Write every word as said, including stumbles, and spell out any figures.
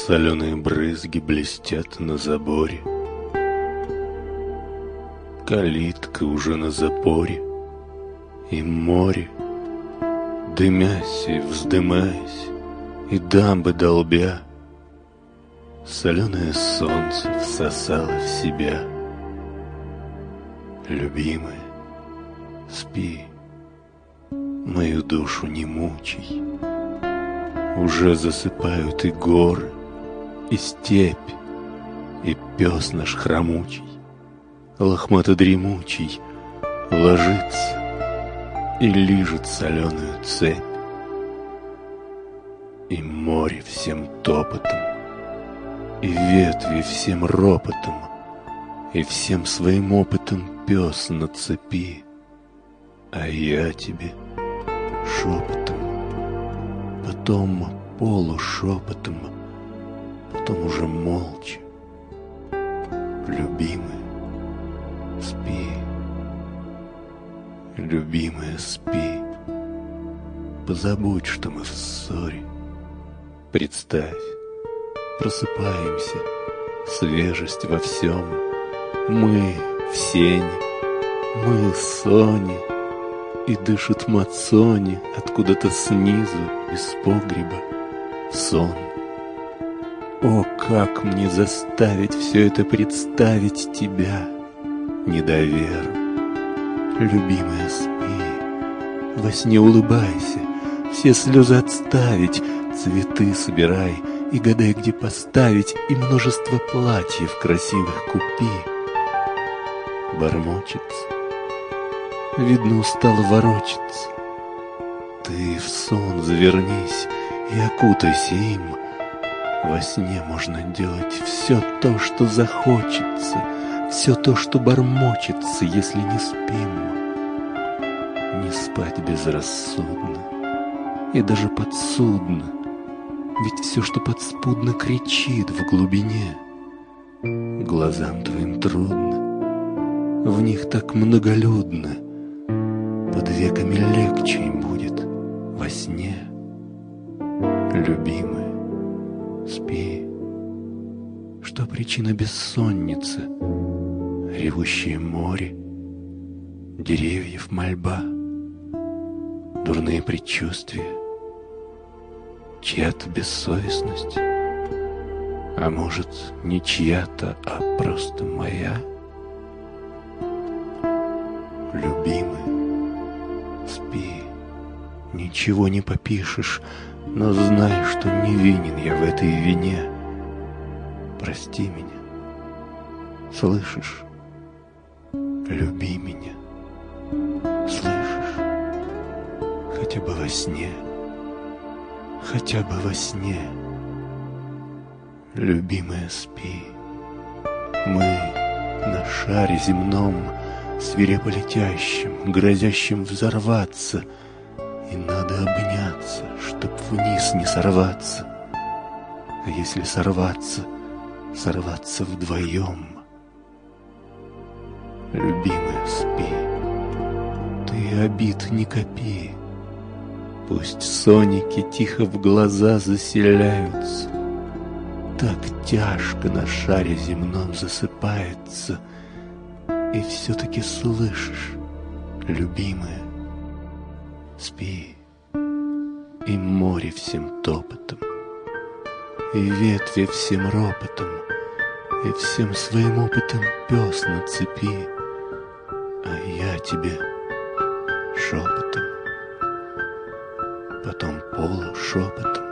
Соленые брызги блестят на заборе. Калитка уже на запоре. И море, дымясь и вздымаясь, и дамбы долбя, соленое солнце всосало в себя. Любимая, спи, мою душу не мучай. Уже засыпают и горы, и степь, и пес наш хромучий, лохмато-дремучий, ложится и лижет соленую цепь. И море всем топотом, и ветви всем ропотом, и всем своим опытом пес на цепи. А я тебе шепотом, потом полушепотом, потом уже молча. Любимая, спи, любимая, спи. Позабудь, что мы в ссоре. Представь, просыпаемся, свежесть во всем. Мы в сене, мы Соня, и дышит Мацони откуда-то снизу, из погреба, в сон. О, как мне заставить все это представить тебя, недоверу. Любимая, спи, во сне улыбайся, все слезы отставить, цветы собирай и гадай, где поставить, и множество платьев красивых купи. Бормочется, видно, устала ворочаться. Ты в сон завернись и окутайся им. Во сне можно делать все то, что захочется, все то, что бормочется, если не спим. Не спать безрассудно и даже подсудно, ведь все, что подспудно, кричит в глубине. Глазам твоим трудно, в них так многолюдно, под веками легче им будет во сне. Любимая, спи, что причина бессонницы? Ревущее море, деревьев мольба, дурные предчувствия, чья-то бессовестность, а может, не чья-то, а просто моя. Любимая, спи, ничего не попишешь, но знай, что не винен я в этой вине. Прости меня, слышишь? Люби меня, слышишь? Хотя бы во сне, хотя бы во сне. Любимая, спи. Мы на шаре земном, свирепо летящим, грозящим взорваться, и надо обняться, чтоб вниз не сорваться. А если сорваться, сорваться вдвоем. Любимая, спи, ты обид не копи. Пусть соники тихо в глаза заселяются. Так тяжко на шаре земном засыпается. И все-таки слышишь, любимая, спи. И море всем топотом, и ветви всем ропотом, и всем своим опытом пес на цепи. А я тебе шепотом, потом полушепотом,